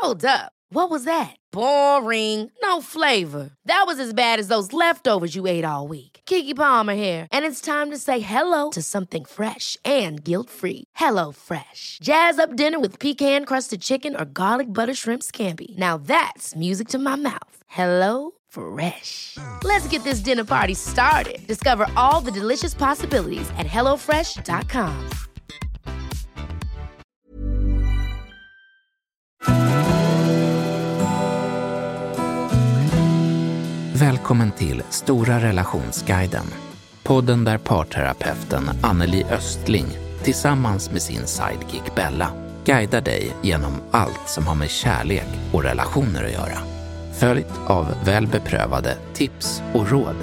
Hold up. What was that? Boring. No flavor. That was as bad as those leftovers you ate all week. Keke Palmer here, and it's time to say hello to something fresh and guilt-free. Hello Fresh. Jazz up dinner with pecan-crusted chicken or garlic butter shrimp scampi. Now that's music to my mouth. Hello Fresh. Let's get this dinner party started. Discover all the delicious possibilities at hellofresh.com. Välkommen till Stora relationsguiden. Podden där parterapeuten Anneli Östling tillsammans med sin sidekick Bella guidar dig genom allt som har med kärlek och relationer att göra. Följt av välbeprövade tips och råd.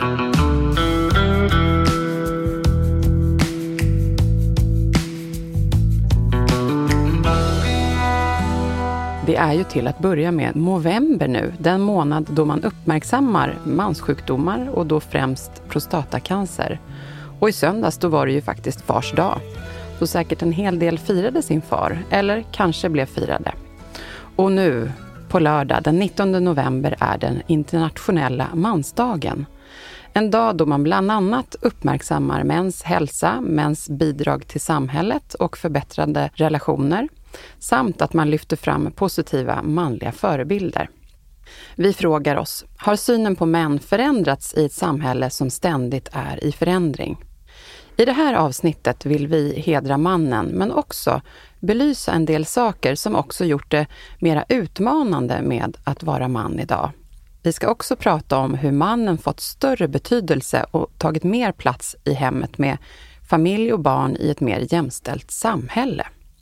Det är ju till att börja med november nu, den månad då man uppmärksammar manssjukdomar och då främst prostatacancer. Och i söndags då var det ju faktiskt fars dag. Så säkert en hel del firade sin far, eller kanske blev firade. Och nu, på lördag den 19 november, är den internationella mansdagen. En dag då man bland annat uppmärksammar mäns hälsa, mäns bidrag till samhället och förbättrade relationer. Samt att man lyfter fram positiva manliga förebilder. Vi frågar oss, har synen på män förändrats i ett samhälle som ständigt är i förändring? I det här avsnittet vill vi hedra mannen, men också belysa en del saker som också gjort det mera utmanande med att vara man idag. Vi ska också prata om hur mannen fått större betydelse och tagit mer plats i hemmet med familj och barn i ett mer jämställt samhälle.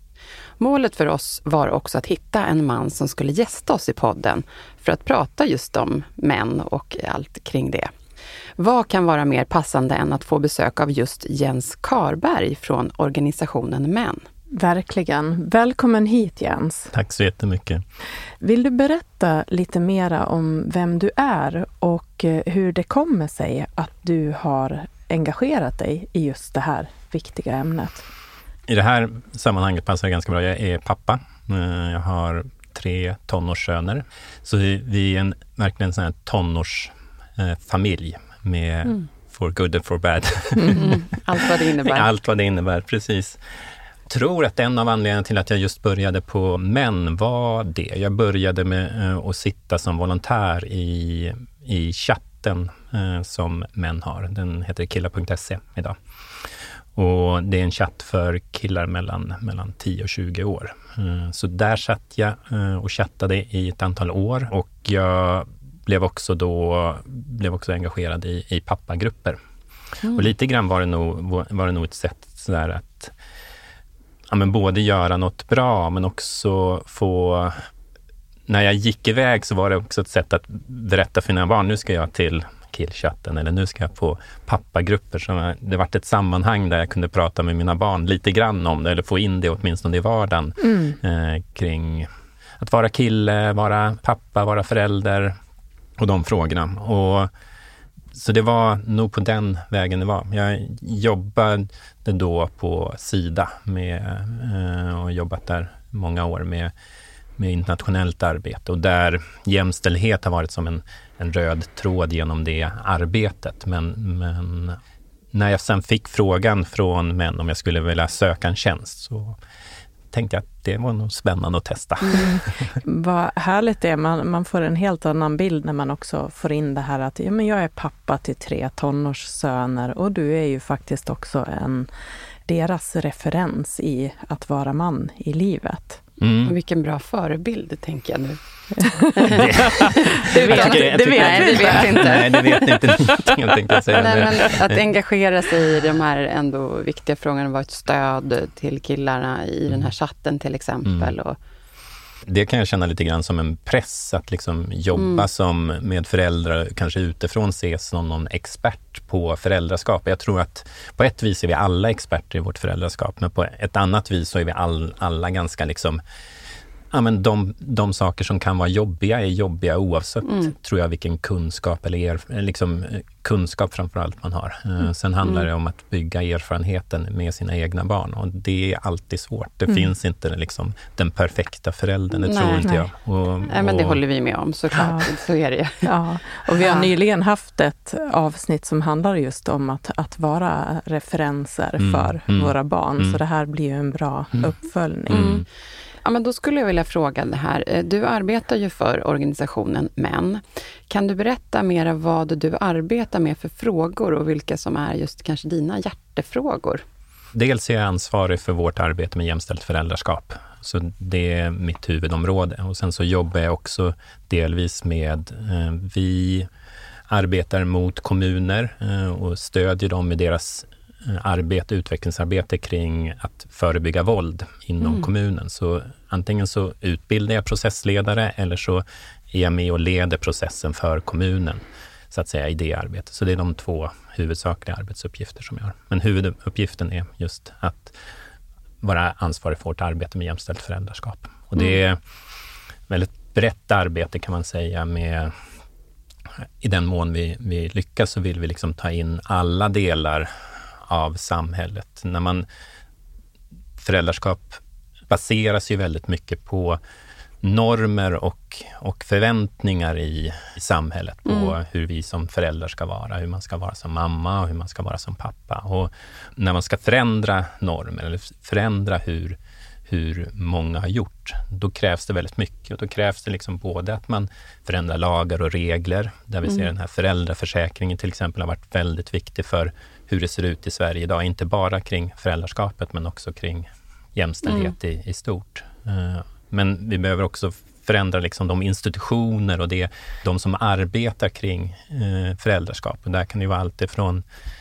Målet för oss var också att hitta en man som skulle gästa oss i podden för att prata just om män och allt kring det. Vad kan vara mer passande än att få besök av just Jens Karberg från organisationen Män? Verkligen. Välkommen hit, Jens. Tack så jättemycket. Vill du berätta lite mera om vem du är och hur det kommer sig att du har engagerat dig i just det här viktiga ämnet? I det här sammanhanget passar det ganska bra. Jag är pappa. Jag har 3 tonårssöner. Så vi är verkligen en sån här tonårsfamilj med for good and for bad. Allt vad det innebär. Allt vad det innebär, precis. Jag tror att en av anledningarna till att jag just började på Män var det. Jag började med att sitta som volontär i chatten som Män har. Den heter killar.se idag. Och det är en chatt för killar mellan 10 och 20 år. Så där satt jag och chattade i ett antal år. Och jag blev också engagerad i pappagrupper. Och lite grann var det nog ett sätt sådär att både göra något bra, men också få... När jag gick iväg så var det också ett sätt att berätta för mina barn, nu ska jag till killchatten eller nu ska jag på pappagrupper. Så det var ett sammanhang där jag kunde prata med mina barn lite grann om det, eller få in det åtminstone i vardagen kring att vara kille, vara pappa, vara förälder och de frågorna. Och så det var nog på den vägen det var. Jag jobbade då på Sida och jobbat där många år med internationellt arbete, och där jämställdhet har varit som en röd tråd genom det arbetet. Men när jag sen fick frågan från Män om jag skulle vilja söka en tjänst, så tänkte jag att det var nog spännande att testa. Vad härligt det är. Man får en helt annan bild när man också får in det här att jag är pappa till 3 tonårssöner och du är ju faktiskt också deras referens i att vara man i livet. Och vilken bra förebild, tänker jag nu. Det vet inte. Nej, det vet inte någonting, jag tänkte säga. Nej, men att engagera sig i de här ändå viktiga frågorna, var ett stöd till killarna i den här chatten till exempel. Och det kan jag känna lite grann som en press att liksom jobba som med föräldrar, kanske utifrån ses som någon expert på föräldraskap. Jag tror att på ett vis är vi alla experter i vårt föräldraskap, men på ett annat vis så är vi alla ganska liksom men de saker som kan vara jobbiga är jobbiga oavsett, tror jag, vilken kunskap eller liksom kunskap framförallt man har. Sen handlar det om att bygga erfarenheten med sina egna barn, och det är alltid svårt. Det finns inte liksom den perfekta föräldern, det tror inte jag. Nej, men det håller vi med om, såklart. Ja. Så är det. Ja, och vi har nyligen haft ett avsnitt som handlar just om att vara referenser för våra barn, så det här blir ju en bra uppföljning. Ja, men då skulle jag vilja fråga det här. Du arbetar ju för organisationen Män. Kan du berätta mer vad du arbetar med för frågor och vilka som är just kanske dina hjärtefrågor? Dels är jag ansvarig för vårt arbete med jämställt föräldraskap. Så det är mitt huvudområde. Och sen så jobbar jag också delvis med, vi arbetar mot kommuner och stödjer dem i deras utvecklingsarbete kring att förebygga våld inom kommunen. Så antingen så utbildar jag processledare eller så är jag med och leder processen för kommunen, så att säga, i det arbetet. Så det är de 2 huvudsakliga arbetsuppgifter som jag har. Men huvuduppgiften är just att vara ansvarig för vårt arbete med jämställt föräldraskap. Och det är väldigt brett arbete, kan man säga, med i den mån vi lyckas så vill vi liksom ta in alla delar av samhället. Föräldraskap baseras ju väldigt mycket på normer och förväntningar i samhället på hur vi som föräldrar ska vara, hur man ska vara som mamma och hur man ska vara som pappa. Och när man ska förändra normer eller förändra hur många har gjort, då krävs det väldigt mycket. Och då krävs det liksom både att man förändrar lagar och regler, där vi ser den här föräldraförsäkringen till exempel har varit väldigt viktig för hur det ser ut i Sverige idag, inte bara kring föräldraskapet men också kring jämställdhet i stort. Men vi behöver också förändra liksom de institutioner och de som arbetar kring föräldraskap. Och där kan det vara allt ifrån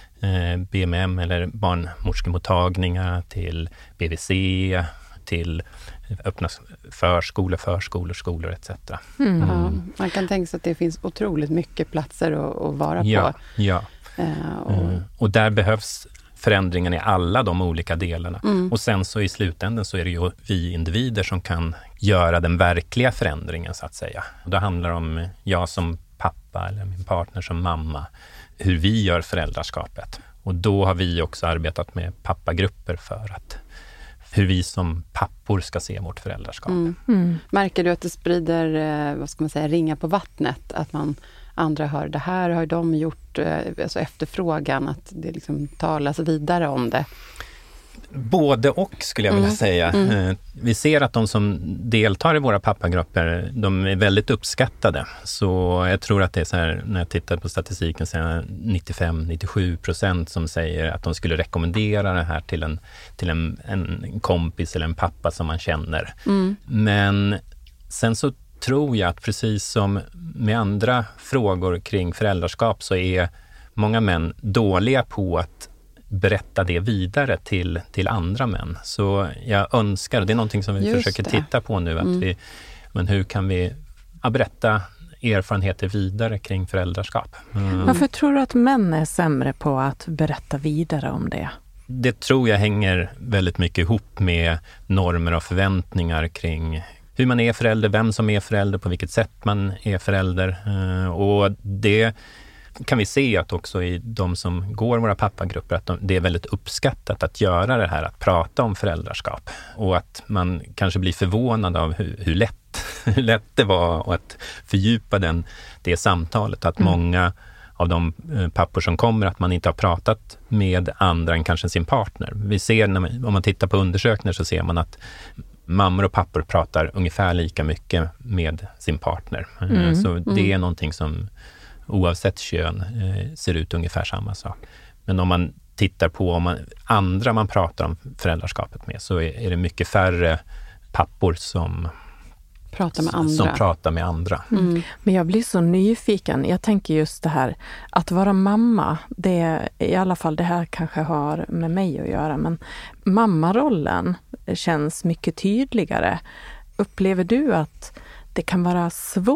BMM eller barnmorskemottagningar till BVC, till öppna förskolor, skolor etc. Ja, man kan tänka sig att det finns otroligt mycket platser att vara på. Ja. Och där behövs förändringen i alla de olika delarna. Och sen så i slutändan så är det ju vi individer som kan göra den verkliga förändringen, så att säga. Och det handlar om jag som pappa eller min partner som mamma, hur vi gör föräldraskapet. Och då har vi också arbetat med pappagrupper för att hur vi som pappor ska se vårt föräldraskap. Märker du att det sprider, ringa på vattnet? Att andra hör, det här har de gjort, alltså efterfrågan, att det liksom talas vidare om det? Både och skulle jag vilja säga. Vi ser att de som deltar i våra pappagrupper, de är väldigt uppskattade. Så jag tror att det är så här, när jag tittar på statistiken, så är 95-97% som säger att de skulle rekommendera det här till en kompis eller en pappa som man känner. Men sen så tror jag att precis som med andra frågor kring föräldraskap så är många män dåliga på att berätta det vidare till andra män. Så jag önskar, och det är någonting som vi försöker titta på nu, att men hur kan vi berätta erfarenheter vidare kring föräldraskap? Varför tror du att män är sämre på att berätta vidare om det? Det tror jag hänger väldigt mycket ihop med normer och förväntningar kring hur man är förälder, vem som är förälder, på vilket sätt man är förälder. Och det kan vi se att också i de som går våra pappagrupper, att det är väldigt uppskattat att göra det här, att prata om föräldraskap. Och att man kanske blir förvånad av hur lätt det var att fördjupa det samtalet. Att många av de pappor som kommer, att man inte har pratat med andra än kanske sin partner. Vi ser, om man tittar på undersökningar, så ser man att mammor och pappor pratar ungefär lika mycket med sin partner. Så det är någonting som oavsett kön ser ut ungefär samma sak. Men om man tittar på andra man pratar om föräldraskapet med, så är det mycket färre pappor som pratar med andra. Men jag blir så nyfiken. Jag tänker just det här att vara mamma, i alla fall det här kanske har med mig att göra, men mammarollen känns mycket tydligare. Upplever du att det kan vara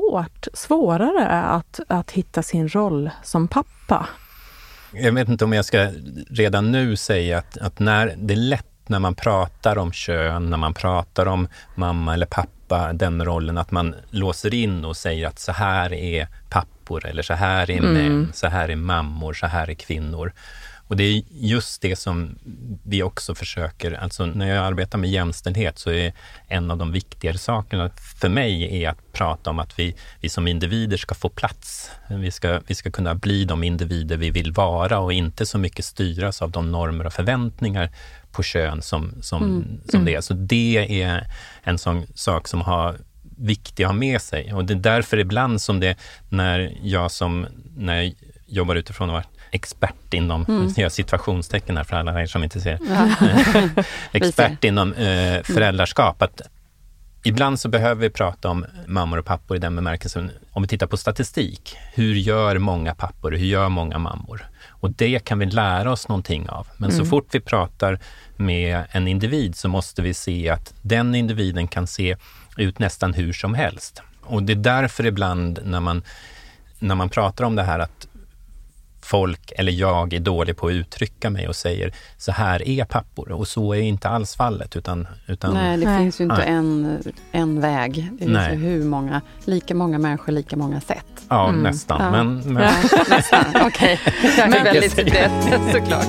svårare att hitta sin roll som pappa? Jag vet inte om jag ska redan nu säga att när det är lätt när man pratar om kön, när man pratar om mamma eller pappa pappa, den rollen att man låser in och säger att så här är pappor eller så här är män, så här är mammor, så här är kvinnor. Och det är just det som vi också försöker, alltså när jag arbetar med jämställdhet så är en av de viktigare sakerna för mig är att prata om att vi som individer ska få plats. Vi ska kunna bli de individer vi vill vara och inte så mycket styras av de normer och förväntningar på kön som det är. Så det är en sån sak som har viktigt att ha med sig. Och det är därför ibland som det, när jag jobbar utifrån att vara expert inom, jag situationstecken här för alla er som inte ser, expert inom föräldraskap, att ibland så behöver vi prata om mammor och pappor i den bemärkelsen. Om vi tittar på statistik, hur gör många pappor, hur gör många mammor? Och det kan vi lära oss någonting av. Men så fort vi pratar med en individ så måste vi se att den individen kan se ut nästan hur som helst. Och det är därför ibland när man pratar om det här att folk eller jag är dålig på att uttrycka mig och säger så här är pappor, och så är inte alls fallet utan nej, det finns ju inte en väg. Det finns ju lika många människor, lika många sätt. Ja, nästan. Ja. Men... Ja, nästan. Okej. Det är väldigt brett, såklart.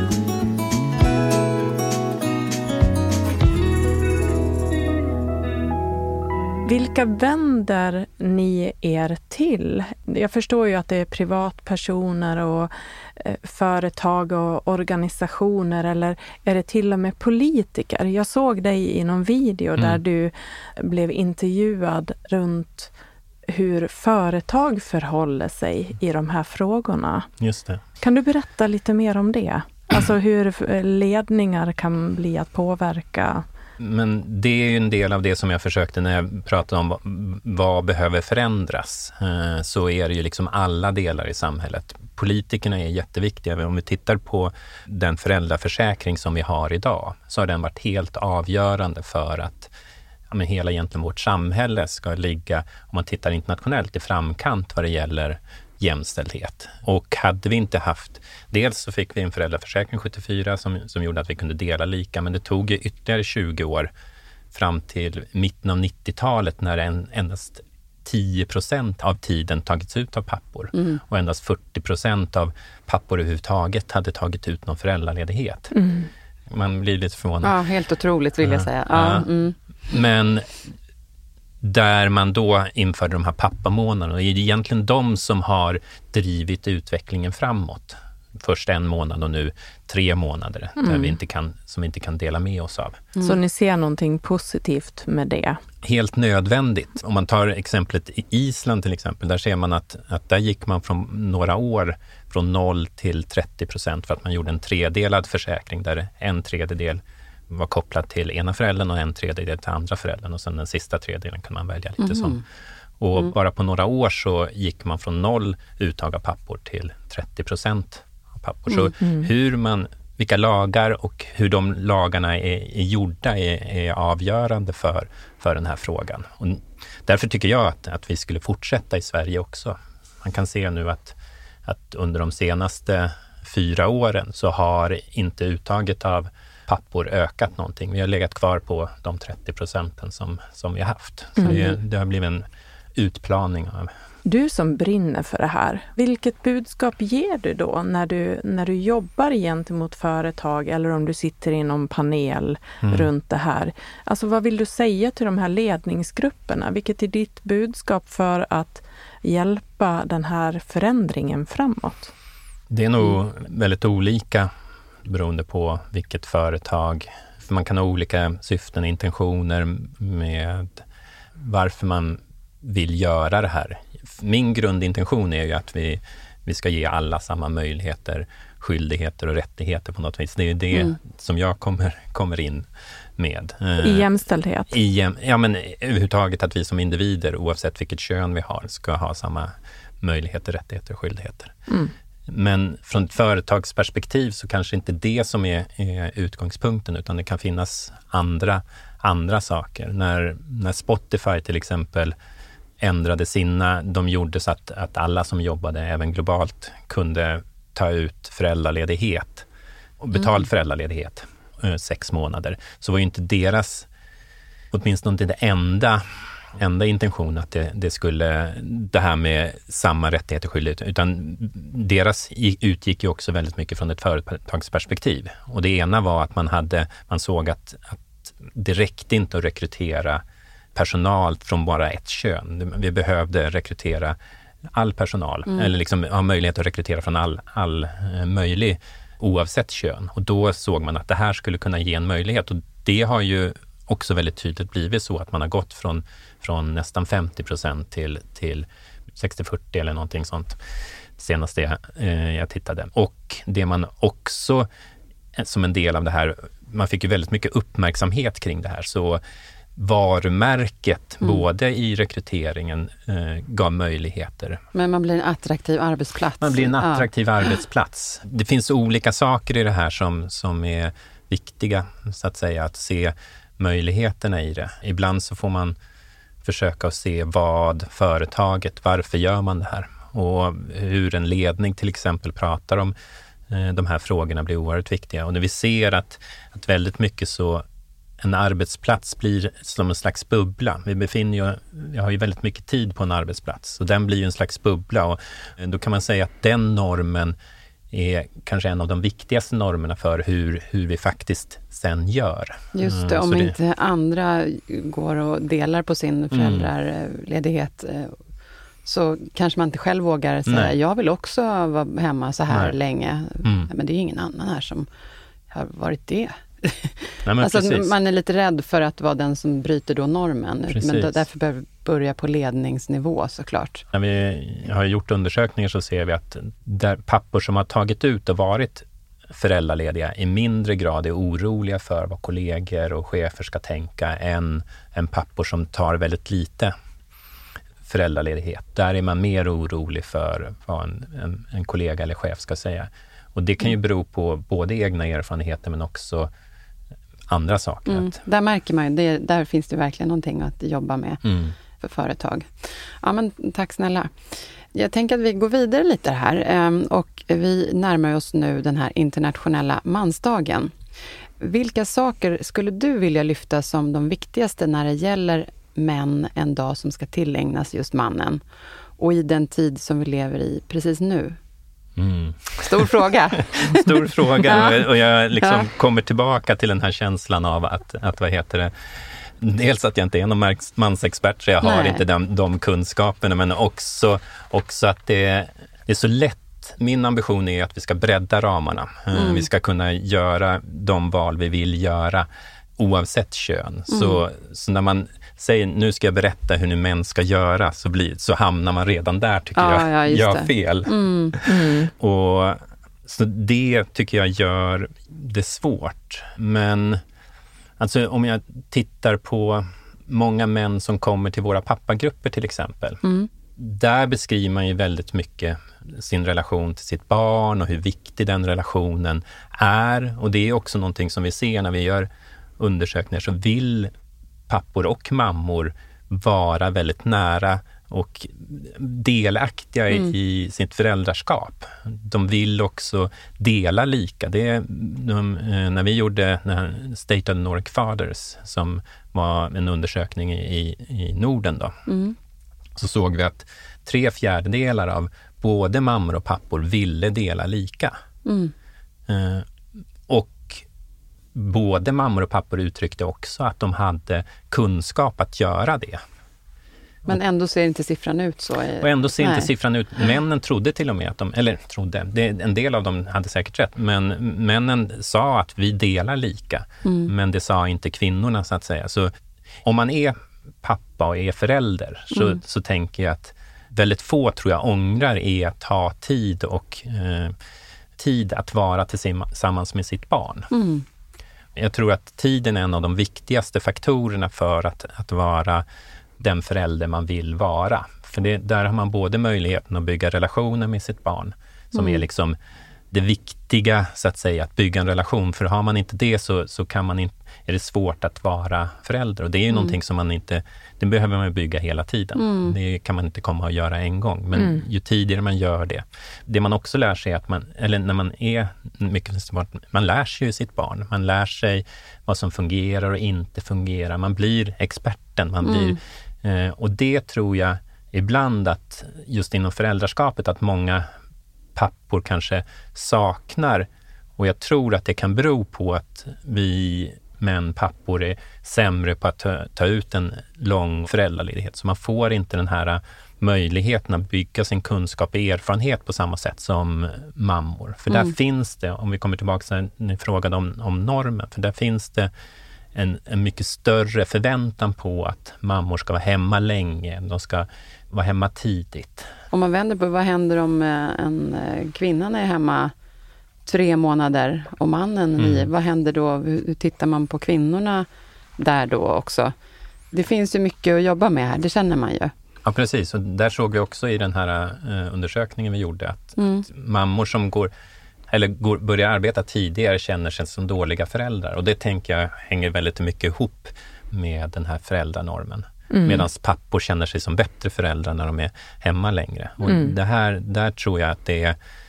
Vilka vänder ni er till? Jag förstår ju att det är privatpersoner och företag och organisationer, eller är det till och med politiker? Jag såg dig i någon video där du blev intervjuad runt hur företag förhåller sig i de här frågorna. Just det. Kan du berätta lite mer om det? Alltså hur ledningar kan bli att påverka. Men det är ju en del av det som jag försökte när jag pratade om vad behöver förändras. Så är det ju liksom alla delar i samhället. Politikerna är jätteviktiga. Om vi tittar på den föräldraförsäkring som vi har idag så har den varit helt avgörande för att hela egentligen vårt samhälle ska ligga, om man tittar internationellt, i framkant vad det gäller jämställdhet. Och hade vi inte haft, dels så fick vi en föräldraförsäkring 74 som gjorde att vi kunde dela lika, men det tog ju ytterligare 20 år fram till mitten av 90-talet när endast 10% av tiden tagits ut av pappor och endast 40% av pappor överhuvudtaget hade tagit ut någon föräldraledighet. Man blir lite förvånad. Ja, helt otroligt vill jag säga. Men där man då införde de här pappamånaderna, och det är egentligen de som har drivit utvecklingen framåt. Först 1 månad och nu 3 månader som vi inte kan dela med oss av. Så ni ser någonting positivt med det? Helt nödvändigt. Om man tar exemplet i Island till exempel, där ser man att där gick man från några år från 0 till 30% för att man gjorde en 3-delad försäkring där 1/3 var kopplad till ena föräldern och 1/3 till andra föräldern, och sen den sista 3-delen kan man välja lite som. Och bara på några år så gick man från 0 uttag av pappor till 30% av pappor. Så vilka lagar och hur de lagarna är gjorda är avgörande för den här frågan. Och därför tycker jag att vi skulle fortsätta i Sverige också. Man kan se nu att under de senaste 4 åren så har inte uttaget av pappor ökat någonting. Vi har legat kvar på de 30% som vi har haft. Så det har blivit en utplaning av. Du som brinner för det här, vilket budskap ger du då när du jobbar gentemot företag, eller om du sitter i någon panel runt det här? Alltså vad vill du säga till de här ledningsgrupperna? Vilket är ditt budskap för att hjälpa den här förändringen framåt? Det är nog väldigt olika beroende på vilket företag. För man kan ha olika syften, intentioner med varför man vill göra det här. Min grundintention är ju att vi ska ge alla samma möjligheter, skyldigheter och rättigheter på något vis. Det är det som jag kommer in med. I jämställdhet? Ja, men överhuvudtaget att vi som individer, oavsett vilket kön vi har, ska ha samma möjligheter, rättigheter och skyldigheter. Men från ett företagsperspektiv så kanske inte det som är utgångspunkten, utan det kan finnas andra saker. När Spotify till exempel ändrade de gjorde så att alla som jobbade även globalt kunde ta ut föräldraledighet och betald föräldraledighet 6 månader, så var ju inte deras åtminstone inte det enda intention att det skulle det här med samma rättigheter och skyldigheter, utan deras utgick ju också väldigt mycket från ett företagsperspektiv. Och det ena var att man såg att det räckte inte att rekrytera personal från bara ett kön. Vi behövde rekrytera all personal, eller liksom ha möjlighet att rekrytera från all möjlig oavsett kön. Och då såg man att det här skulle kunna ge en möjlighet, och det har ju också väldigt tydligt blivit så att man har gått från nästan 50% till 60-40 eller någonting sånt senast jag tittade. Och det man också som en del av det här, man fick ju väldigt mycket uppmärksamhet kring det här, så varumärket både i rekryteringen gav möjligheter. Men man blir en attraktiv arbetsplats. Man blir en attraktiv arbetsplats. Det finns olika saker i det här som är viktiga, så att säga, att se möjligheterna i det. Ibland så får man försöka att se varför gör man det här? Och hur en ledning till exempel pratar om de här frågorna blir oerhört viktiga. Och när vi ser att väldigt mycket så en arbetsplats blir som en slags bubbla. Vi har ju väldigt mycket tid på en arbetsplats, och den blir ju en slags bubbla, och då kan man säga att den normen är kanske en av de viktigaste normerna för hur vi faktiskt sen gör. Just det, om inte andra går och delar på sin föräldraledighet så kanske man inte själv vågar säga, jag vill också vara hemma så här länge. Men det är ju ingen annan här som har varit det. Nej, alltså man är lite rädd för att vara den som bryter då normen. Precis. Men därför behöver vi börja på ledningsnivå såklart. När vi har gjort undersökningar så ser vi att där pappor som har tagit ut och varit föräldralediga i mindre grad är oroliga för vad kollegor och chefer ska tänka än pappor som tar väldigt lite föräldraledighet. Där är man mer orolig för vad en kollega eller chef ska säga. Och det kan ju bero på både egna erfarenheter men också andra saker. Där märker man ju, där finns det verkligen någonting att jobba med för företag. Ja, men tack snälla. Jag tänker att vi går vidare lite här och vi närmar oss nu den här internationella mansdagen. Vilka saker skulle du vilja lyfta som de viktigaste när det gäller män en dag som ska tillägnas just mannen och i den tid som vi lever i precis nu? Stor fråga. Stor fråga. Och jag liksom kommer tillbaka till den här känslan av att vad heter det, dels att jag inte är någon mansexpert, så jag har inte de kunskaperna, men också att det är så lätt. Min ambition är att vi ska bredda ramarna. Vi ska kunna göra de val vi vill göra oavsett kön. Så när man säger, nu ska jag berätta hur nu män ska göra, så hamnar man redan där, tycker jag. Gör fel. Och så det tycker jag gör det svårt. Men alltså om jag tittar på många män som kommer till våra pappagrupper till exempel. Där beskriver man ju väldigt mycket sin relation till sitt barn och hur viktig den relationen är. Och det är också någonting som vi ser när vi gör undersökningar, så vill pappor och mammor vara väldigt nära och delaktiga i sitt föräldraskap. De vill också dela lika. När vi gjorde State of the Nordic Fathers, som var en undersökning i Norden då, så såg vi att 3/4 av både mammor och pappor ville dela lika. Och både mammor och pappor uttryckte också att de hade kunskap att göra det. Men ändå ser inte siffran ut så. Och ändå ser inte siffran ut. Männen trodde till och med att en del av dem hade säkert rätt, men männen sa att vi delar lika. Men det sa inte kvinnorna, så att säga. Så om man är pappa och är förälder så tänker jag att väldigt få, tror jag, ångrar är att ha tid och tid att vara tillsammans med sitt barn. Jag tror att tiden är en av de viktigaste faktorerna för att vara den förälder man vill vara. För där har man både möjligheten att bygga relationer med sitt barn, som är liksom det viktiga så att säga, att bygga en relation. För har man inte det så kan man inte, är det svårt att vara förälder. Och det är ju någonting som man inte, det behöver man bygga hela tiden. Det kan man inte komma och göra en gång. Men ju tidigare man gör det. Det man också lär sig är att när man är mycket smart, man lär sig ju sitt barn. Man lär sig vad som fungerar och inte fungerar. Man blir experten. Och det tror jag ibland att just inom föräldraskapet att många pappor kanske saknar, och jag tror att det kan bero på att vi pappor är sämre på att ta ut en lång föräldraledighet. Så man får inte den här möjligheten att bygga sin kunskap och erfarenhet på samma sätt som mammor. För där finns det, om vi kommer tillbaka till när ni frågade om normen, för där finns det en mycket större förväntan på att mammor ska vara hemma länge, de ska vara hemma tidigt. Om man vänder på vad händer om en kvinnan är hemma 3 månader och mannen 9, vad händer då? Hur tittar man på kvinnorna där då också? Det finns ju mycket att jobba med här, det känner man ju. Ja, precis. Och där såg vi också i den här undersökningen vi gjorde att mammor som börjar arbeta tidigare känner sig som dåliga föräldrar. Och det tänker jag hänger väldigt mycket ihop med den här föräldranormen. Medan pappor känner sig som bättre föräldrar när de är hemma längre. Och där tror jag att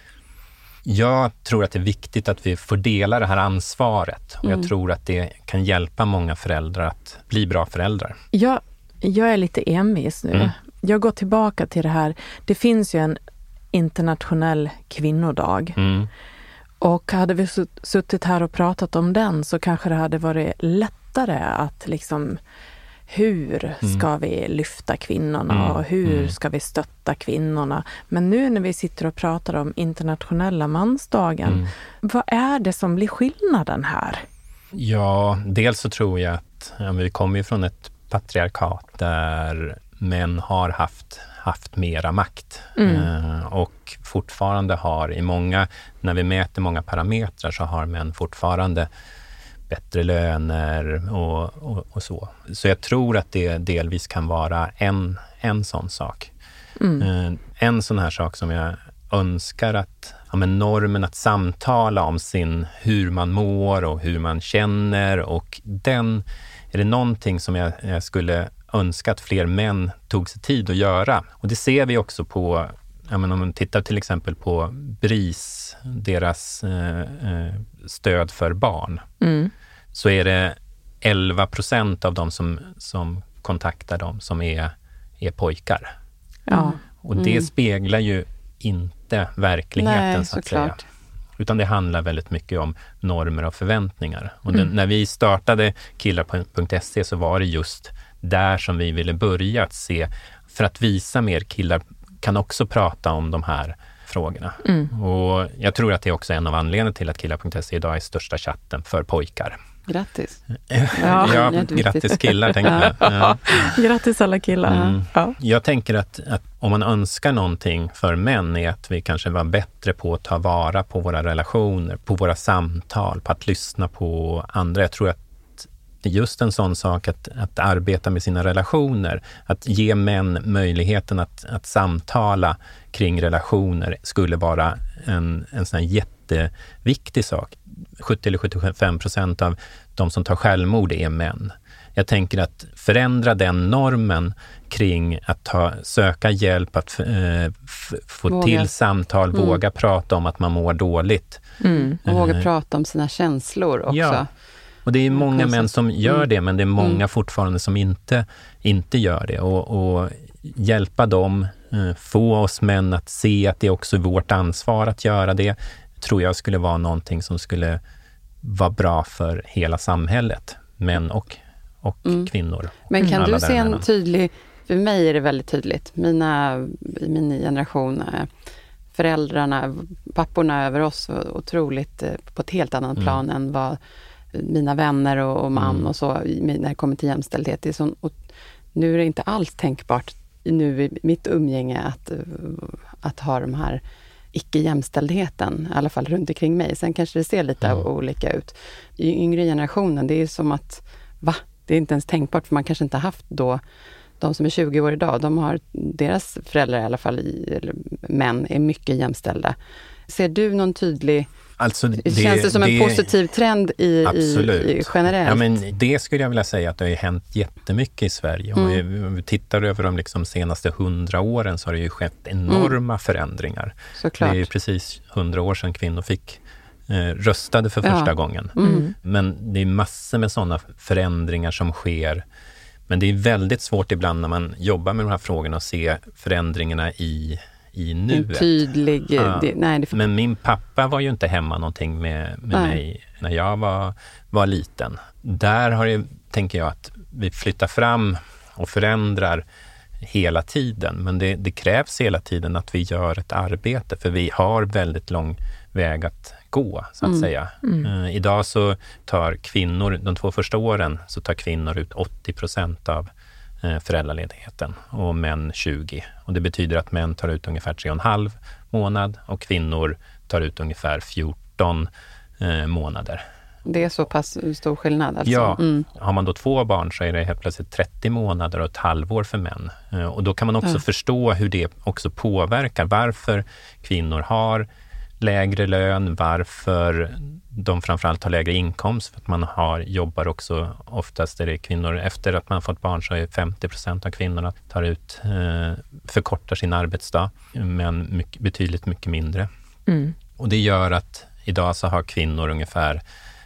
jag tror att det är viktigt att vi får dela det här ansvaret. Och jag tror att det kan hjälpa många föräldrar att bli bra föräldrar. Jag är lite envis nu. Jag går tillbaka till det här. Det finns ju en internationell kvinnodag. Och hade vi suttit här och pratat om den så kanske det hade varit lättare att liksom, hur ska vi lyfta kvinnorna och hur ska vi stötta kvinnorna? Men nu när vi sitter och pratar om internationella mansdagen, vad är det som blir skillnaden här? Ja, dels så tror jag att vi kommer ju från ett patriarkat där män har haft mera makt och fortfarande har när vi mäter många parametrar så har män fortfarande bättre löner och så. Så jag tror att det delvis kan vara en sån sak. En sån här sak som jag önskar att normen att samtala om hur man mår och hur man känner, och är det någonting som jag skulle önska att fler män tog sig tid att göra. Och det ser vi också på, om man tittar till exempel på BRIS, deras stöd för barn, så är det 11% av de som kontaktar dem som är pojkar. Och det speglar ju inte verkligheten. Nej, så att säga. Utan det handlar väldigt mycket om normer och förväntningar. Och när vi startade killar.se så var det just där som vi ville börja att se, för att visa mer killar kan också prata om de här frågorna. Och jag tror att det är också en av anledningarna till att killar.se idag är största chatten för pojkar. Grattis. Ja, grattis killar, tänker jag. Ja. Grattis alla killar. Ja. Jag tänker att om man önskar någonting för män är att vi kanske var bättre på att ta vara på våra relationer, på våra samtal, på att lyssna på andra. Jag tror att det är just en sån sak att arbeta med sina relationer, att ge män möjligheten att samtala kring relationer skulle vara en sån här jätteviktig sak. 70 eller 75% av de som tar självmord är män. Jag tänker att förändra den normen kring att söka hjälp, att få till samtal, våga prata om att man mår dåligt. Och våga prata om sina känslor också. Ja. Och det är många män som gör det, men det är många fortfarande som inte gör det. Och hjälpa dem, få oss män att se att det är också vårt ansvar att göra det, tror jag skulle vara någonting som skulle vara bra för hela samhället. Män och kvinnor. Men kan du se en tydlig, för mig är det väldigt tydligt, i min generation, föräldrarna, papporna över oss var otroligt på ett helt annat plan än vad mina vänner och man och så när det kommer till jämställdhet. Det är sån, och nu är det inte alls tänkbart nu i mitt umgänge att ha de här icke-jämställdheten, i alla fall runt omkring mig. Sen kanske det ser lite olika ut. I yngre generationen, det är som att det är inte ens tänkbart, för man kanske inte haft då, de som är 20 år idag, deras föräldrar i alla fall, eller män, är mycket jämställda. Ser du någon tydlig... Alltså känns det som en positiv trend i generellt? Ja, men det skulle jag vilja säga att det har hänt jättemycket i Sverige. Om vi tittar över de liksom senaste 100 åren så har det ju skett enorma förändringar. Såklart. Det är ju precis 100 år sedan kvinnor fick röstade för första gången. Men det är massor med sådana förändringar som sker. Men det är väldigt svårt ibland när man jobbar med de här frågorna att se förändringarna i nuet. Tydlig... Men min pappa var ju inte hemma någonting med mig när jag var liten. Där har det, tänker jag, att vi flyttar fram och förändrar hela tiden. Men det krävs hela tiden att vi gör ett arbete, för vi har väldigt lång väg att gå, så att säga. Idag så tar kvinnor, de 2 första åren, så tar kvinnor ut 80% av föräldraledigheten och män 20. Och det betyder att män tar ut ungefär 3,5 månad och kvinnor tar ut ungefär 14 månader. Det är så pass stor skillnad alltså? Ja, har man då 2 barn så är det helt plötsligt 30 månader och ett halvår för män. Och då kan man också förstå hur det också påverkar varför kvinnor har lägre lön, varför de framförallt har lägre inkomst, för att man jobbar också, oftast är det kvinnor, efter att man fått barn så är 50% av kvinnorna förkortar sin arbetsdag, men betydligt mycket mindre. Och det gör att idag så har kvinnor ungefär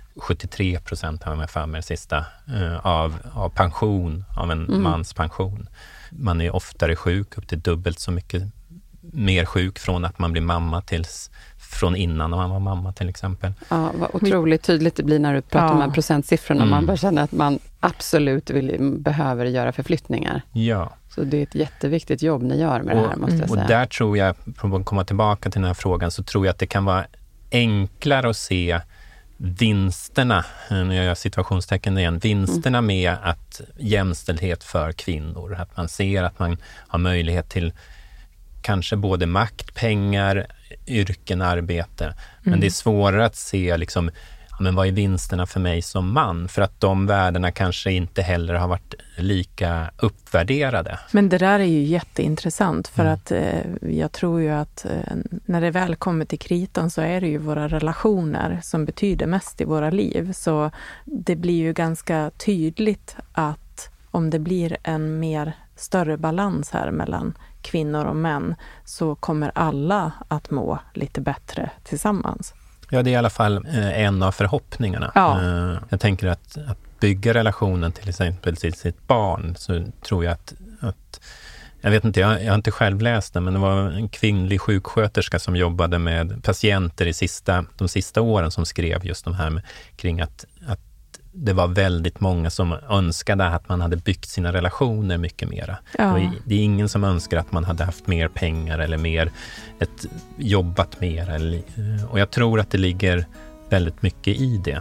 73% har man för med det sista av pension, av en mans pension. Man är oftare sjuk, upp till dubbelt så mycket mer sjuk från att man blir mamma från innan man var mamma till exempel. Ja, vad otroligt tydligt det blir när du pratar om de här procentsiffrorna. Man bara känner att man absolut behöver göra förflyttningar. Ja. Så det är ett jätteviktigt jobb ni gör med det här, måste jag säga. Och där tror jag, för att komma tillbaka till den här frågan, så tror jag att det kan vara enklare att se vinsterna, nu gör jag situationstecken igen, vinsterna med att jämställdhet för kvinnor. Att man ser att man har möjlighet till kanske både makt, pengar, yrken, arbete. Men det är svårare att se liksom, men vad är vinsterna för mig som man? För att de värdena kanske inte heller har varit lika uppvärderade. Men det där är ju jätteintressant, för att jag tror ju att när det väl kommer till kritan så är det ju våra relationer som betyder mest i våra liv. Så det blir ju ganska tydligt att om det blir en mer större balans här mellan kvinnor och män, så kommer alla att må lite bättre tillsammans. Ja, det är i alla fall en av förhoppningarna. Ja. Jag tänker att bygga relationen till exempel till sitt barn, så tror jag att jag vet inte, jag har inte själv läst det, men det var en kvinnlig sjuksköterska som jobbade med patienter de sista åren som skrev just de här kring att det var väldigt många som önskade att man hade byggt sina relationer mycket mera. Ja. Det är ingen som önskar att man hade haft mer pengar eller jobbat mer. Och jag tror att det ligger väldigt mycket i det.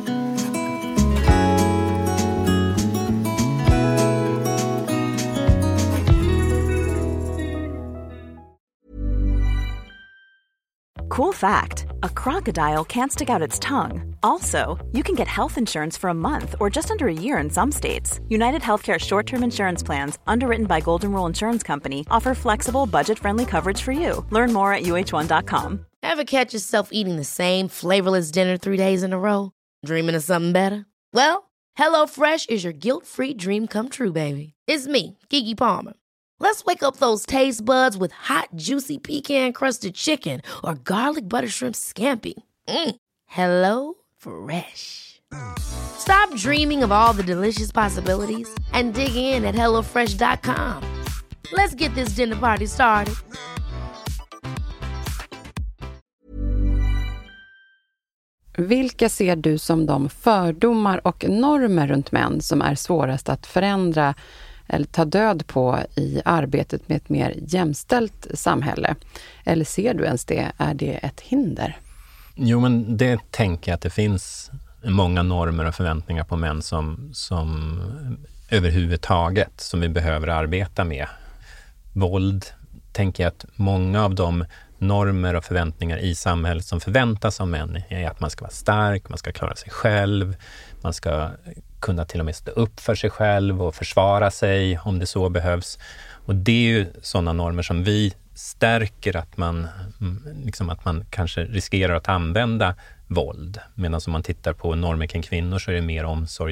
Cool fact, a crocodile can't stick out its tongue. Also, you can get health insurance for a month or just under a year in some states. United Healthcare short-term insurance plans, underwritten by Golden Rule Insurance Company, offer flexible, budget-friendly coverage for you. Learn more at uh1.com. Ever catch yourself eating the same flavorless dinner 3 days in a row? Dreaming of something better? Well, HelloFresh is your guilt-free dream come true, baby. It's me, Keke Palmer. Let's wake up those taste buds with hot, juicy pecan-crusted chicken or garlic butter shrimp scampi. Hello Fresh. Stop dreaming of all the delicious possibilities and dig in at HelloFresh.com. Let's get this dinner party started. Vilka ser du som de fördomar och normer runt män som är svårast att förändra eller ta död på i arbetet med ett mer jämställt samhälle? Eller ser du ens det? Är det ett hinder? Jo, men det tänker jag att det finns många normer och förväntningar på män som överhuvudtaget som vi behöver arbeta med. Våld, tänker jag att många av de normer och förväntningar i samhället som förväntas av män är att man ska vara stark, man ska klara sig själv, man ska kunna till och med stå upp för sig själv och försvara sig om det så behövs. Och det är ju sådana normer som vi stärker att man kanske riskerar att använda våld. Medan om man tittar på normer kring kvinnor så är det mer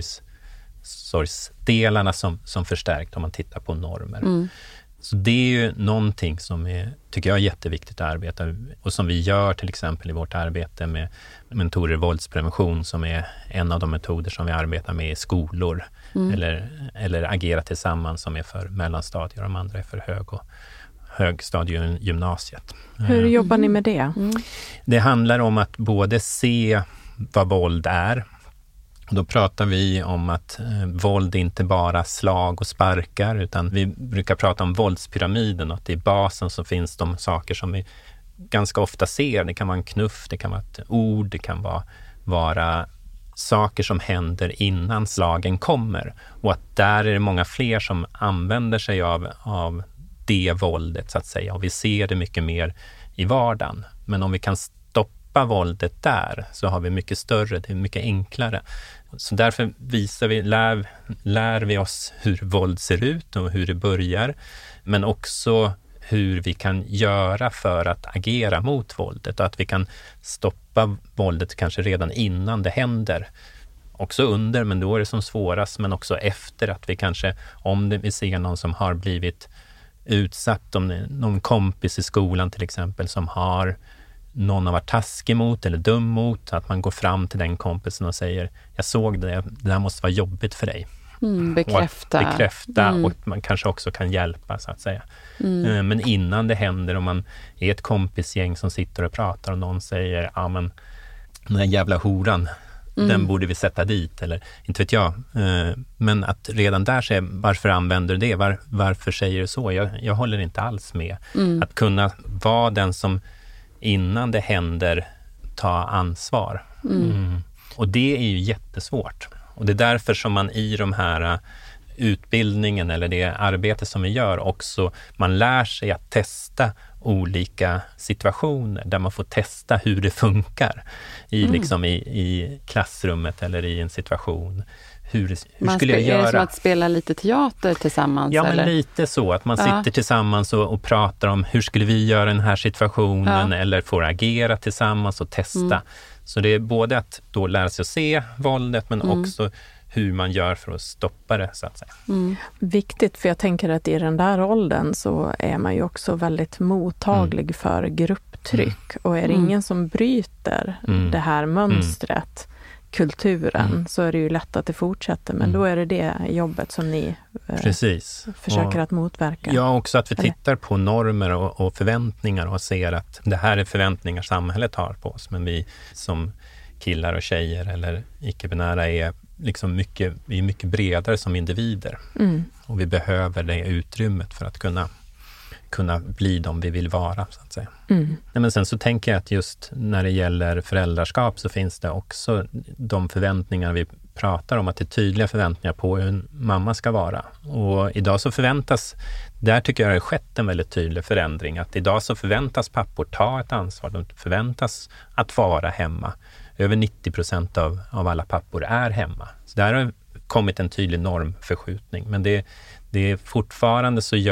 omsorgsdelarna som förstärkt om man tittar på normer. Så det är ju någonting som tycker jag är jätteviktigt att arbeta, och som vi gör till exempel i vårt arbete med mentorer i våldsprevention, som är en av de metoder som vi arbetar med i skolor eller Agera tillsammans, som är för mellanstadier och de andra är för högstadium och gymnasiet. Hur jobbar ni med det? Det handlar om att både se vad våld är. Då pratar vi om att våld är inte bara slag och sparkar, utan vi brukar prata om våldspyramiden, och att i basen så finns de saker som vi ganska ofta ser. Det kan vara en knuff, det kan vara ett ord, det kan vara saker som händer innan slagen kommer. Och att där är det många fler som använder sig av det våldet så att säga, och vi ser det mycket mer i vardagen. Men om vi kan stoppa våldet där så har vi mycket större, det är mycket enklare. Så därför lär vi oss hur våld ser ut och hur det börjar, men också hur vi kan göra för att agera mot våldet, och att vi kan stoppa våldet kanske redan innan det händer. Också under, men då är det som svårast, men också efter, att vi kanske, vi ser någon som har blivit utsatt, om någon kompis i skolan till exempel som någon har varit taskig mot eller dum mot, att man går fram till den kompisen och säger, jag såg det här måste vara jobbigt för dig. Bekräfta. Och man kanske också kan hjälpa så att säga. Men innan det händer, om man är ett kompisgäng som sitter och pratar och någon säger, ja men den här jävla horan, den borde vi sätta dit, eller inte vet jag. Men att redan där säga, varför använder du det? Varför säger du så? Jag håller inte alls med. Att kunna vara den som innan det händer ta ansvar. Och det är ju jättesvårt. Och det är därför som man i de här utbildningen eller det arbete som vi gör också, man lär sig att testa olika situationer där man får testa hur det funkar i klassrummet eller i en situation. Hur skulle jag göra? Är det som att spela lite teater tillsammans? Ja, eller? Men lite så. Att man sitter tillsammans och pratar om hur skulle vi göra den här situationen, eller får agera tillsammans och testa. Så det är både att då lära sig att se våldet, men också hur man gör för att stoppa det, så att säga. Viktigt, för jag tänker att i den där åldern så är man ju också väldigt mottaglig för grupptryck. Och är det ingen som bryter det här mönstret, kulturen, så är det ju lätt att det fortsätter. Men då är det jobbet som ni försöker att motverka. Ja, också att vi tittar på normer och förväntningar och ser att det här är förväntningar samhället har på oss. Men vi som killar och tjejer eller icke-binära är liksom mycket bredare som individer. Och vi behöver det utrymmet för att kunna bli de vi vill vara, så att säga. Nej, men sen så tänker jag att just när det gäller föräldraskap så finns det också de förväntningar vi pratar om, att det är tydliga förväntningar på hur en mamma ska vara. Och idag så där tycker jag det har skett en väldigt tydlig förändring, att idag så förväntas pappor ta ett ansvar, de förväntas att vara hemma. Över 90% av alla pappor är hemma. Så där har kommit en tydlig normförskjutning. Men det är fortfarande så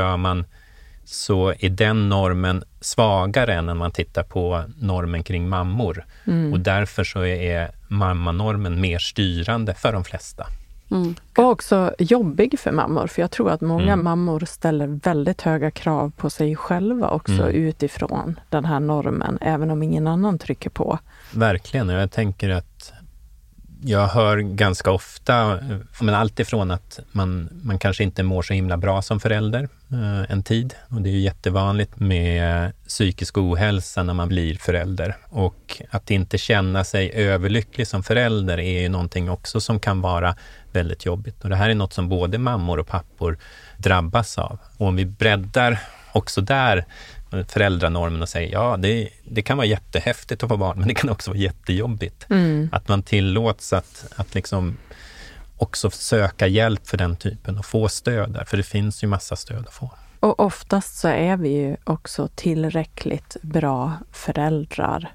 är den normen svagare än när man tittar på normen kring mammor. Och därför så är mammanormen mer styrande för de flesta. Och också jobbig för mammor, för jag tror att många mammor ställer väldigt höga krav på sig själva också utifrån den här normen, även om ingen annan trycker på. Verkligen, och jag tänker att jag hör ganska ofta, men allt ifrån att man kanske inte mår så himla bra som förälder en tid. Och det är ju jättevanligt med psykisk ohälsa när man blir förälder. Och att inte känna sig överlycklig som förälder är ju någonting också som kan vara väldigt jobbigt. Och det här är något som både mammor och pappor drabbas av. Och om vi breddar också där föräldranormen och säger, det kan vara jättehäftigt att få barn, men det kan också vara jättejobbigt. Att man tillåts att liksom också söka hjälp för den typen och få stöd där, för det finns ju massa stöd att få. Och oftast så är vi ju också tillräckligt bra föräldrar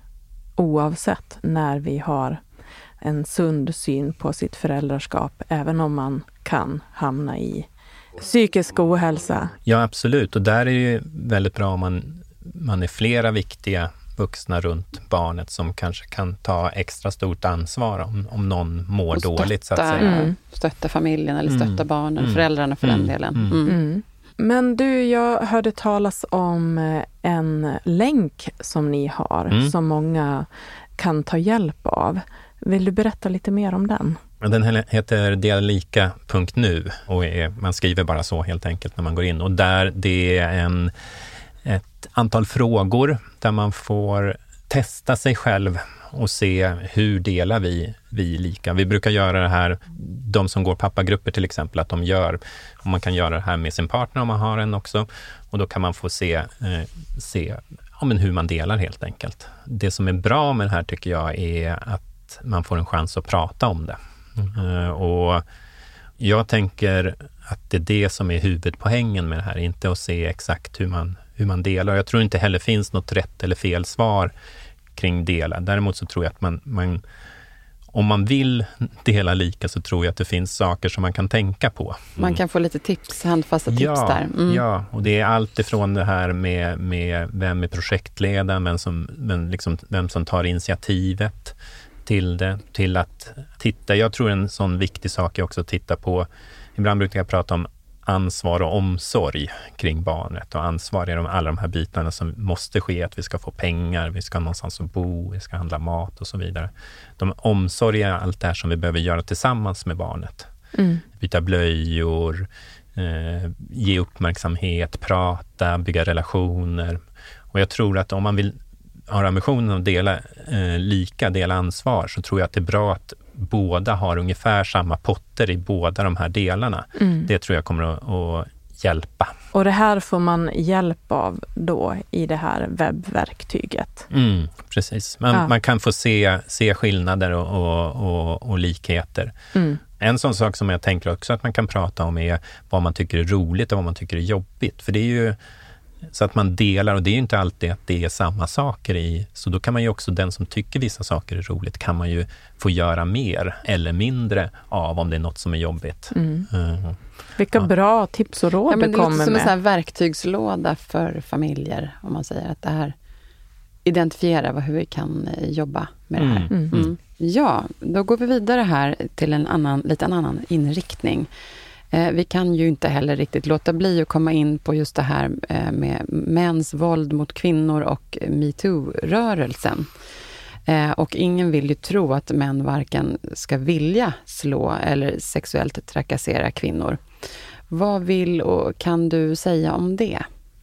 oavsett, när vi har en sund syn på sitt föräldraskap, även om man kan hamna i psykisk ohälsa. Ja, absolut. Och där är det ju väldigt bra om man är flera viktiga vuxna runt barnet som kanske kan ta extra stort ansvar om någon mår dåligt, så att säga. Stötta familjen eller stötta barnen, föräldrarna för den delen. Men du, jag hörde talas om en länk som ni har som många kan ta hjälp av. Vill du berätta lite mer om den? Den heter delalika.nu och man skriver bara så helt enkelt när man går in. Och där det är ett antal frågor där man får testa sig själv och se hur delar vi lika. Vi brukar göra det här, de som går pappagrupper till exempel, att och man kan göra det här med sin partner om man har en också. Och då kan man få se men hur man delar helt enkelt. Det som är bra med det här tycker jag är att man får en chans att prata om det. Och jag tänker att det är det som är huvudpoängen med det här, inte att se exakt hur man delar. Jag tror inte heller finns något rätt eller fel svar kring dela. Däremot så tror jag att man om man vill dela lika så tror jag att det finns saker som man kan tänka på. Man kan få lite tips, handfasta tips där. Ja, och det är allt ifrån det här med vem är projektledaren, vem som tar initiativet till att titta. Jag tror en sån viktig sak är också att titta på, ibland brukar jag prata om ansvar och omsorg kring barnet, och ansvar är alla de här bitarna som måste ske, att vi ska få pengar, vi ska ha någonstans att bo, vi ska handla mat och så vidare. De omsorg är allt det här som vi behöver göra tillsammans med barnet. Byta blöjor, ge uppmärksamhet, prata, bygga relationer. Och jag tror att om man vill ha ambitionen att dela ansvar, så tror jag att det är bra att båda har ungefär samma potter i båda de här delarna. Det tror jag kommer att hjälpa. Och det här får man hjälp av då i det här webbverktyget? Precis. Man kan få se skillnader och likheter. En sån sak som jag tänker också att man kan prata om är vad man tycker är roligt och vad man tycker är jobbigt. För det är ju så att man delar, och det är ju inte alltid att det är samma saker i. Så då kan man ju också, den som tycker vissa saker är roligt, kan man ju få göra mer eller mindre av om det är något som är jobbigt. Vilka bra tips och råd du kommer med. Det låter som en sån här verktygslåda för familjer, om man säger att det här identifiera hur vi kan jobba med det här. Ja, då går vi vidare här till en lite annan inriktning. Vi kan ju inte heller riktigt låta bli att komma in på just det här med mäns våld mot kvinnor och MeToo-rörelsen. Och ingen vill ju tro att män varken ska vilja slå eller sexuellt trakassera kvinnor. Vad vill och kan du säga om det?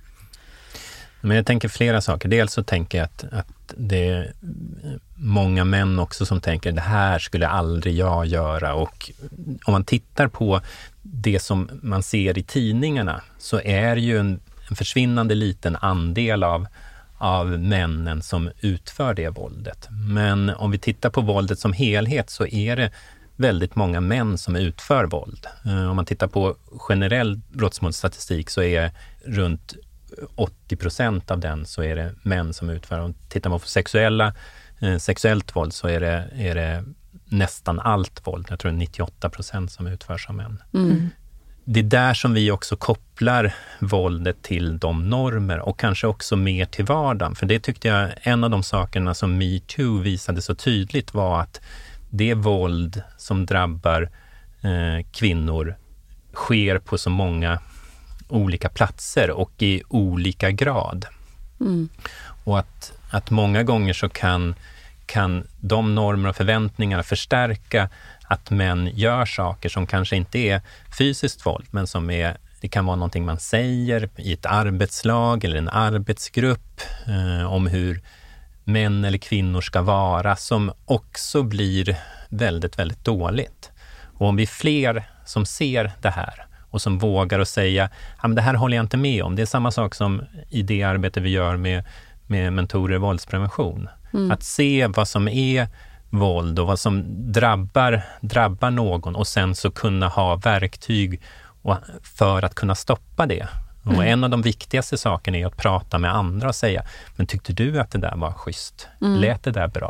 Men jag tänker flera saker. Dels så tänker jag att det är många män också som tänker det här skulle aldrig jag göra. Och om man tittar på det som man ser i tidningarna så är ju en försvinnande liten andel av männen som utför det våldet. Men om vi tittar på våldet som helhet så är det väldigt många män som utför våld. Om man tittar på generell brottsmålsstatistik så är runt 80% av den så är det män som utför. Om tittar man på sexuellt våld så är det nästan allt våld. Jag tror det är 98% som utförs av män. Det är där som vi också kopplar våldet till de normer och kanske också mer till vardagen. För det tyckte jag, en av de sakerna som MeToo visade så tydligt var att det våld som drabbar kvinnor sker på så många olika platser och i olika grad. Och att många gånger så kan de normer och förväntningar förstärka att män gör saker som kanske inte är fysiskt våld, men som det kan vara någonting man säger i ett arbetslag eller en arbetsgrupp om hur män eller kvinnor ska vara, som också blir väldigt, väldigt dåligt. Och om vi är fler som ser det här och som vågar att säga men det här håller jag inte med om. Det är samma sak som i det arbete vi gör med mentorer i våldsprevention. Att se vad som är våld och vad som drabbar någon och sen så kunna ha verktyg för att kunna stoppa det. Och en av de viktigaste sakerna är att prata med andra och säga, men tyckte du att det där var schysst? Lät det där bra?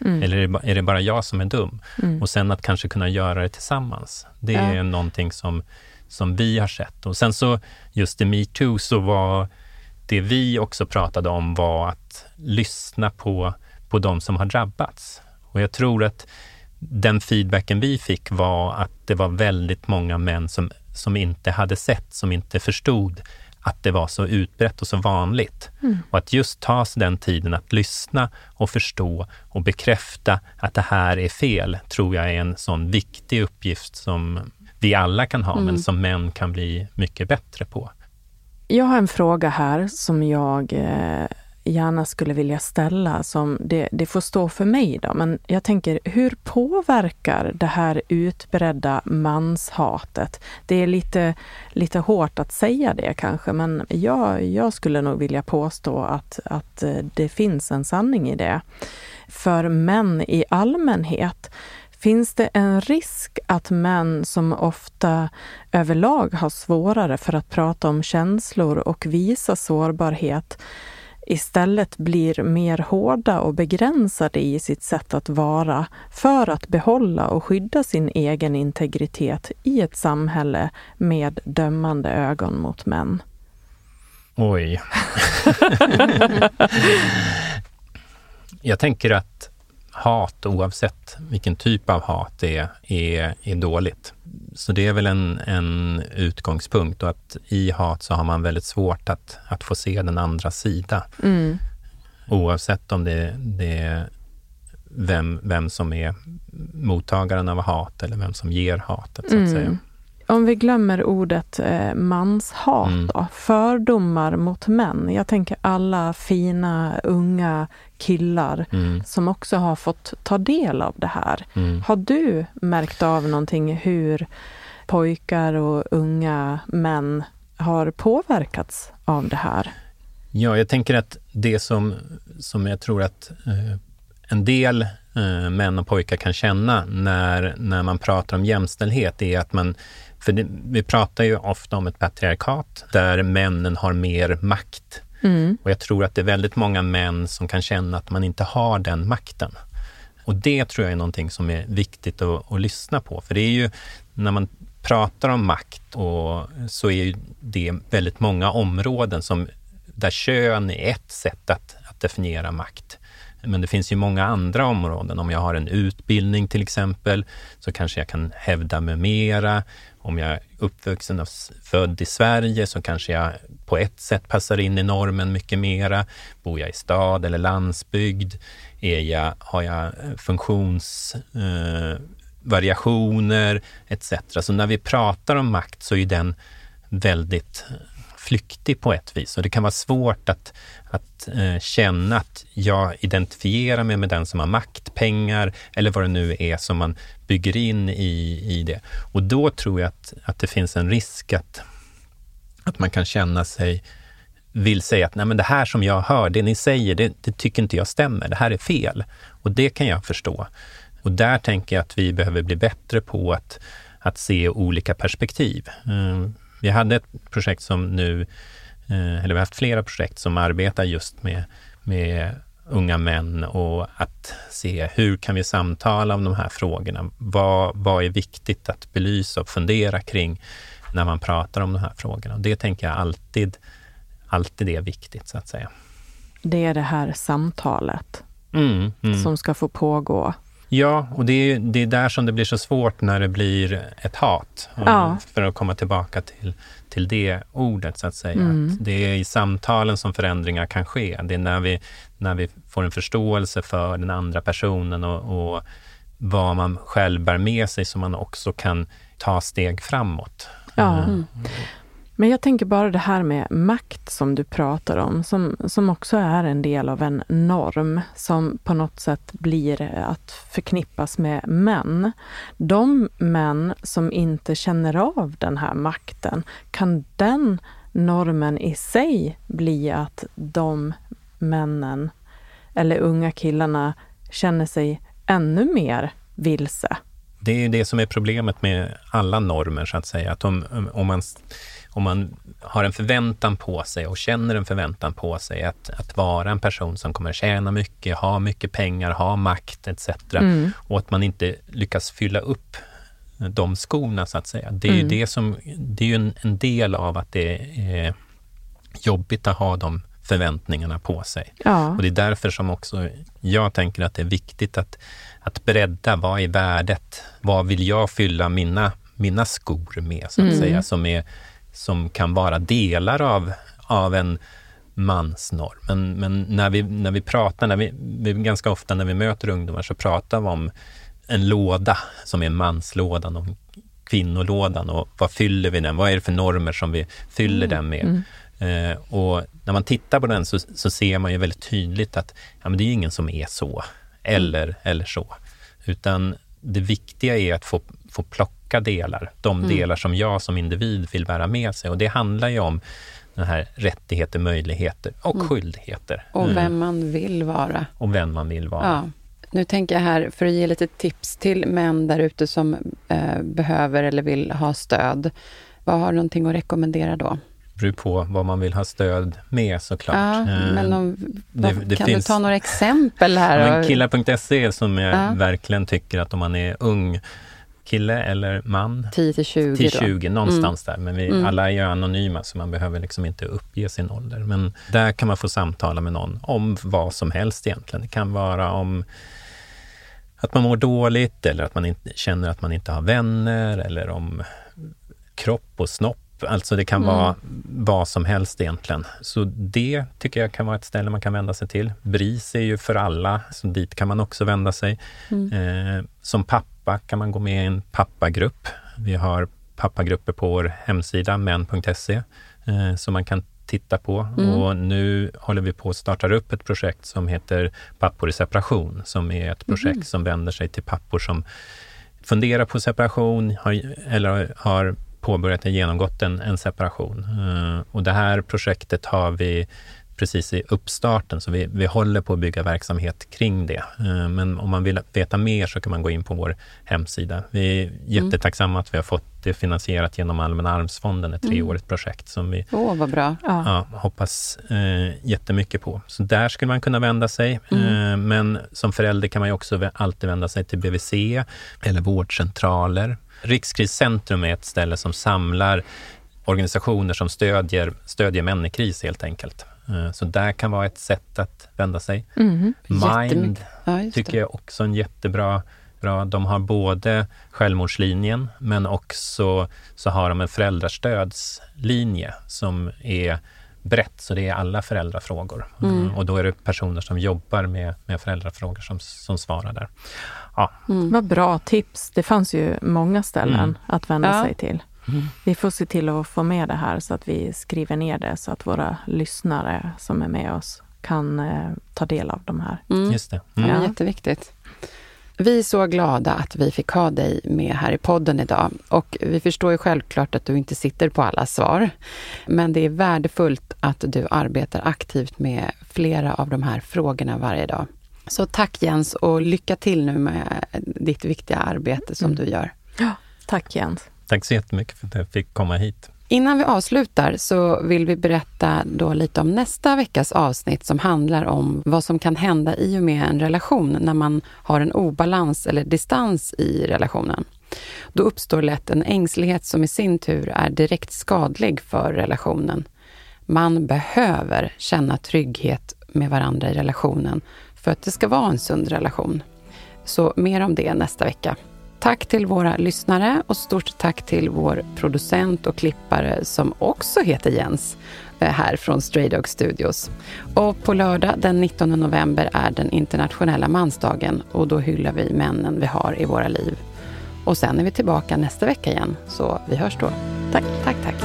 Eller är det bara jag som är dum? Och sen att kanske kunna göra det tillsammans. Det är någonting som vi har sett. Och sen så just i MeToo så var det vi också pratade om var att lyssna på de som har drabbats. Och jag tror att den feedbacken vi fick var att det var väldigt många män som inte hade sett, som inte förstod att det var så utbrett och så vanligt. Och att just ta sig den tiden att lyssna och förstå och bekräfta att det här är fel, tror jag är en sån viktig uppgift som vi alla kan ha, men som män kan bli mycket bättre på. Jag har en fråga här som jag gärna skulle vilja ställa, som det får stå för mig då, men jag tänker, hur påverkar det här utbredda manshatet? Det är lite hårt att säga det kanske, men jag skulle nog vilja påstå att det finns en sanning i det. För män i allmänhet, finns det en risk att män som ofta överlag har svårare för att prata om känslor och visa sårbarhet istället blir mer hårda och begränsade i sitt sätt att vara för att behålla och skydda sin egen integritet i ett samhälle med dömande ögon mot män? Oj. Jag tänker att hat, oavsett vilken typ av hat är dåligt. Så det är väl en utgångspunkt, och att i hat så har man väldigt svårt att få se den andra sida. Oavsett om det är vem som är mottagaren av hat eller vem som ger hatet, så att säga. Om vi glömmer ordet manshat då, fördomar mot män. Jag tänker alla fina unga killar som också har fått ta del av det här. Har du märkt av någonting hur pojkar och unga män har påverkats av det här? Ja, jag tänker att det som jag tror att en del män och pojkar kan känna när man pratar om jämställdhet är att vi pratar ju ofta om ett patriarkat där männen har mer makt. Och jag tror att det är väldigt många män som kan känna att man inte har den makten. Och det tror jag är någonting som är viktigt att lyssna på. För det är ju, när man pratar om makt, och så är ju det väldigt många områden där kön är ett sätt att definiera makt. Men det finns ju många andra områden. Om jag har en utbildning till exempel, så kanske jag kan hävda mig mera. Om jag är uppvuxen och född i Sverige, så kanske jag på ett sätt passar in i normen mycket mera. Bor jag i stad eller landsbygd? Har jag funktionsvariationer etc. Så när vi pratar om makt så är den väldigt flyktig på ett vis. Och det kan vara svårt att känna att jag identifierar mig med den som har makt, pengar eller vad det nu är som man bygger in i det. Och då tror jag att det finns en risk att man kan känna sig, vill säga att nej, men det här som jag hör, det ni säger, det tycker inte jag stämmer. Det här är fel. Och det kan jag förstå. Och där tänker jag att vi behöver bli bättre på att se olika perspektiv. Vi hade ett projekt som nu, eller vi har haft flera projekt som arbetar just med unga män, och att se hur kan vi samtala om de här frågorna. Vad är viktigt att belysa och fundera kring när man pratar om de här frågorna. Och det tänker jag alltid är viktigt, så att säga. Det är det här samtalet som ska få pågå. Ja, och det är där som det blir så svårt när det blir ett hat. För att komma tillbaka till det ordet, så att säga. Att det är i samtalen som förändringar kan ske. Det är när vi får en förståelse för den andra personen och vad man själv bär med sig, som man också kan ta steg framåt. Ja. Men jag tänker bara det här med makt som du pratar om, som också är en del av en norm som på något sätt blir att förknippas med män. De män som inte känner av den här makten, kan den normen i sig bli att de männen eller unga killarna känner sig ännu mer vilse? Det är ju det som är problemet med alla normer, så att säga. Att om om man har en förväntan på sig och känner en förväntan på sig att vara en person som kommer tjäna mycket, ha mycket pengar, ha makt etc. Och att man inte lyckas fylla upp de skorna så att säga. Det är ju det är ju en del av att det är jobbigt att ha de förväntningarna på sig. Ja. Och det är därför som också jag tänker att det är viktigt att bredda, vad är värdet? Vad vill jag fylla mina skor med så att säga, som kan vara delar av en mansnorm. Men när vi pratar, vi ganska ofta när vi möter ungdomar så pratar vi om en låda som är manslådan och kvinnolådan, och vad fyller vi den? Vad är det för normer som vi fyller den med? Och när man tittar på den så ser man ju väldigt tydligt att men det är ingen som är så eller så, utan det viktiga är att få plocka delar, de delar som jag som individ vill bära med sig, och det handlar ju om den här rättigheter, möjligheter och skyldigheter. Och vem man vill vara. Och vem man vill vara. Ja. Nu tänker jag här, för att ge lite tips till män där ute som behöver eller vill ha stöd. Vad har du någonting att rekommendera då? Det beror på vad man vill ha stöd med såklart. Ja, men kan du ta några exempel här? Ja, men killar.se som jag verkligen tycker att om man är ung kille eller man 10-20 någonstans där, men vi alla är ju anonyma så man behöver liksom inte uppge sin ålder, men där kan man få samtala med någon om vad som helst egentligen. Det kan vara om att man mår dåligt eller att man inte känner att man inte har vänner, eller om kropp och snopp. Alltså det kan vara vad som helst egentligen. Så det tycker jag kan vara ett ställe man kan vända sig till. BRIS är ju för alla, så dit kan man också vända sig. Som pappa kan man gå med i en pappagrupp. Vi har pappagrupper på vår hemsida men.se som man kan titta på. Och nu håller vi på att starta upp ett projekt som heter Pappor i separation, som är ett projekt som vänder sig till pappor som funderar på separation har påbörjat och genomgått en separation. Och det här projektet har vi precis i uppstarten, så vi håller på att bygga verksamhet kring det. Men om man vill veta mer så kan man gå in på vår hemsida. Vi är jättetacksamma att vi har fått det finansierat genom Allmänna arvsfonden, ett 3-årigt projekt som vi vad bra. Hoppas jättemycket på. Så där skulle man kunna vända sig. Men som förälder kan man ju också alltid vända sig till BVC eller vårdcentraler. Rikskriscentrum är ett ställe som samlar organisationer som stödjer män i kris helt enkelt. Så där kan vara ett sätt att vända sig. Mind tycker jag också en jättebra. De har både självmordslinjen, men också så har de en föräldrastödslinje som är brett, så det är alla föräldrafrågor. Och då är det personer som jobbar med föräldrafrågor som svarar där. Ja. Vad bra tips. Det fanns ju många ställen att vända sig till. Vi får se till att få med det här så att vi skriver ner det så att våra lyssnare som är med oss kan ta del av de här. Just det. Ja, jätteviktigt. Vi är så glada att vi fick ha dig med här i podden idag, och vi förstår ju självklart att du inte sitter på alla svar, men det är värdefullt att du arbetar aktivt med flera av de här frågorna varje dag. Så tack Jens, och lycka till nu med ditt viktiga arbete som du gör. Ja, tack Jens. Tack så jättemycket för att jag fick komma hit. Innan vi avslutar så vill vi berätta då lite om nästa veckas avsnitt som handlar om vad som kan hända i och med en relation när man har en obalans eller distans i relationen. Då uppstår lätt en ängslighet som i sin tur är direkt skadlig för relationen. Man behöver känna trygghet med varandra i relationen för att det ska vara en sund relation. Så mer om det nästa vecka. Tack till våra lyssnare och stort tack till vår producent och klippare som också heter Jens här från Stray Dog Studios. Och på lördag den 19 november är den internationella mansdagen, och då hyllar vi männen vi har i våra liv. Och sen är vi tillbaka nästa vecka igen, så vi hörs då. Tack, tack, tack.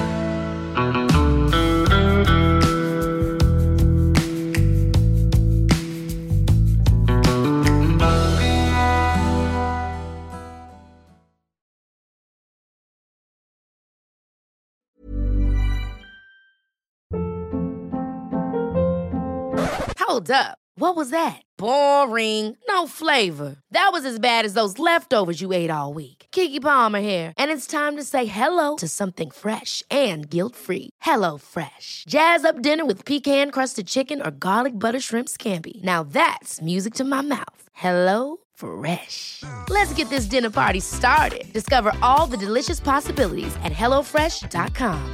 Hold up. What was that? Boring. No flavor. That was as bad as those leftovers you ate all week. Keke Palmer here, and it's time to say hello to something fresh and guilt-free. Hello Fresh. Jazz up dinner with pecan-crusted chicken or garlic butter shrimp scampi. Now that's music to my mouth. Hello Fresh. Let's get this dinner party started. Discover all the delicious possibilities at hellofresh.com.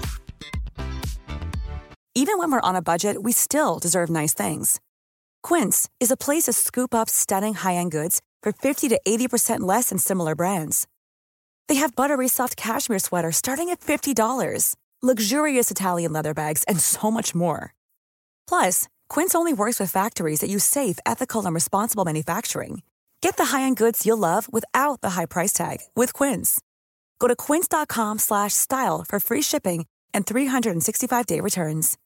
Even when we're on a budget, we still deserve nice things. Quince is a place to scoop up stunning high-end goods for 50 to 80% less than similar brands. They have buttery soft cashmere sweaters starting at $50, luxurious Italian leather bags, and so much more. Plus, Quince only works with factories that use safe, ethical, and responsible manufacturing. Get the high-end goods you'll love without the high price tag with Quince. Go to quince.com/style for free shipping and 365-day returns.